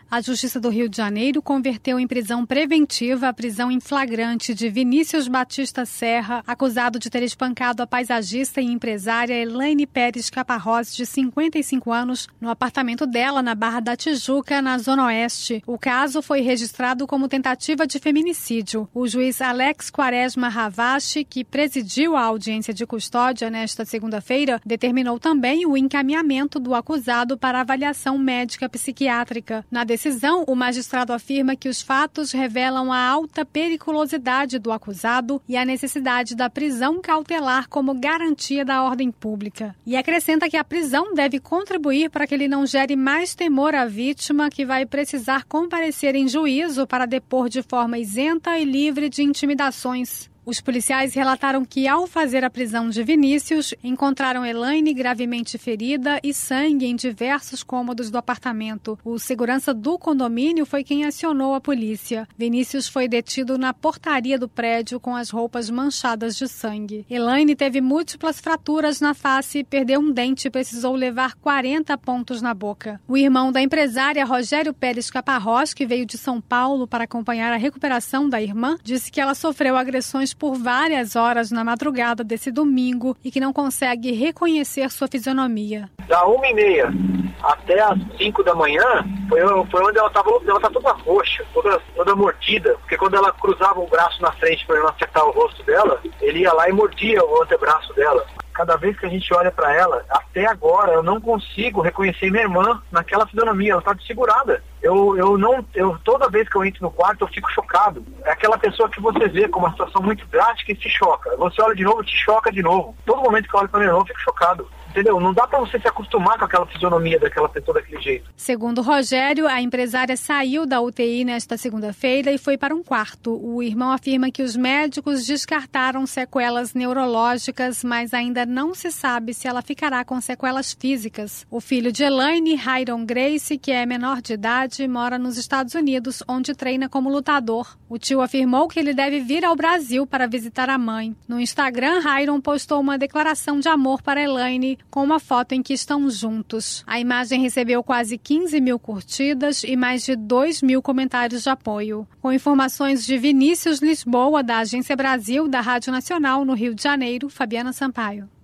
A Justiça do Rio de Janeiro converteu em prisão preventiva a prisão em flagrante de Vinícius Batista Serra, acusado de ter espancado a paisagista e empresária Elaine Pérez Caparrós, de 55 anos, no apartamento dela na Barra da Tijuca, na Zona Oeste. O caso foi registrado como tentativa de feminicídio. O juiz Alex Quaresma Ravache, que presidiu a audiência de custódia nesta segunda-feira, determinou também o encaminhamento do acusado para avaliação médica psiquiátrica. Na decisão, o magistrado afirma que os fatos revelam a alta periculosidade do acusado e a necessidade da prisão cautelar como garantia da ordem pública. E acrescenta que a prisão deve contribuir para que ele não gere mais temor à vítima, que vai precisar comparecer em juízo para depor de forma isenta e livre de intimidações. Os policiais relataram que, ao fazer a prisão de Vinícius, encontraram Elaine gravemente ferida e sangue em diversos cômodos do apartamento. O segurança do condomínio foi quem acionou a polícia. Vinícius foi detido na portaria do prédio com as roupas manchadas de sangue. Elaine teve múltiplas fraturas na face, perdeu um dente e precisou levar 40 pontos na boca. O irmão da empresária, Rogério Pérez Caparrós, que veio de São Paulo para acompanhar a recuperação da irmã, disse que ela sofreu agressões por várias horas na madrugada desse domingo e que não consegue reconhecer sua fisionomia. Da 1h30 até as 5 da manhã foi onde ela estava toda roxa, toda mordida, porque quando ela cruzava o braço na frente para não acertar o rosto dela, ele ia lá e mordia o antebraço dela. Cada vez que a gente olha para ela, até agora eu não consigo reconhecer minha irmã naquela fisionomia, ela está desfigurada. Toda vez que eu entro no quarto eu fico chocado. É aquela pessoa que você vê com uma situação muito drástica e se choca. Você olha de novo, te choca de novo. Todo momento que eu olho para minha irmã eu fico chocado. Entendeu? Não dá para você se acostumar com aquela fisionomia daquela pessoa daquele jeito. Segundo Rogério, a empresária saiu da UTI nesta segunda-feira e foi para um quarto. O irmão afirma que os médicos descartaram sequelas neurológicas, mas ainda não se sabe se ela ficará com sequelas físicas. O filho de Elaine, Rairon Grace, que é menor de idade, mora nos Estados Unidos, onde treina como lutador. O tio afirmou que ele deve vir ao Brasil para visitar a mãe. No Instagram, Rairon postou uma declaração de amor para Elaine, com uma foto em que estão juntos. A imagem recebeu quase 15 mil curtidas e mais de 2 mil comentários de apoio. Com informações de Vinícius Lisboa, da Agência Brasil, da Rádio Nacional, no Rio de Janeiro, Fabiana Sampaio.